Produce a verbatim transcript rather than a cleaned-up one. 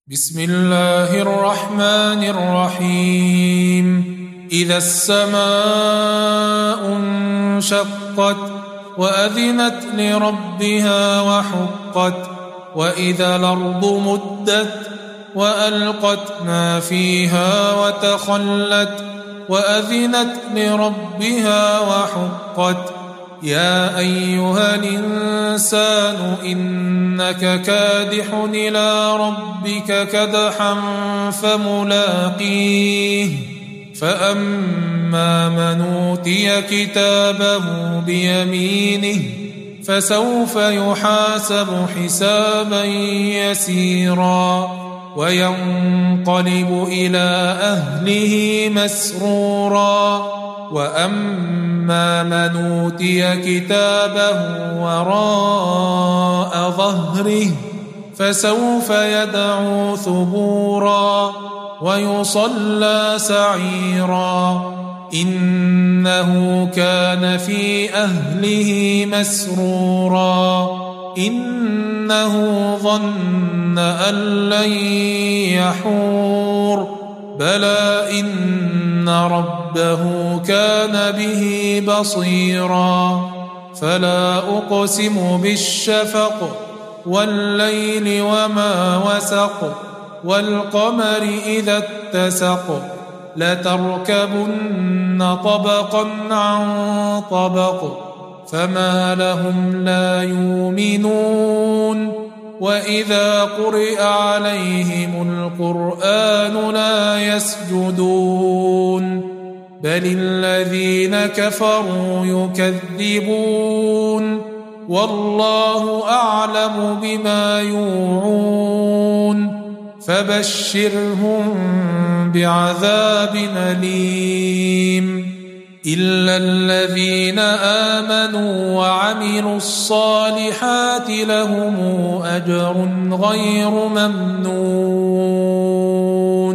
بسم الله الرحمن الرحيم إذا السماء انشقت وأذنت لربها وحقت وإذا الأرض مدت وألقت ما فيها وتخلت وأذنت لربها وحقت يا أيها الإنسان إنك كادح إلى ربك كدحا فملاقيه فأما من أوتي كتابه بيمينه فسوف يحاسب حسابا يسيرا وينقلب إلى أهله مسرورا وأما من أوتي كتابه وراء ظهره فسوف يدعو ثبورا ويصلى سعيرا إنه كان في أهله مسرورا إنه ظن أن لن يحور بلى إن ربه كان به بصيرا فلا أقسم بالشفق والليل وما وسق والقمر إذا اتسق لتركبن طبقا عن طبق فما لهم لا يؤمنون وإذا قرئ عليهم القرآن لا يسجدون بل الذين كفروا يكذبون والله أعلم بما يوعون فبشرهم بعذاب أليم إلا الذين آمنوا وعملوا الصالحات لهم أجر غير ممنون.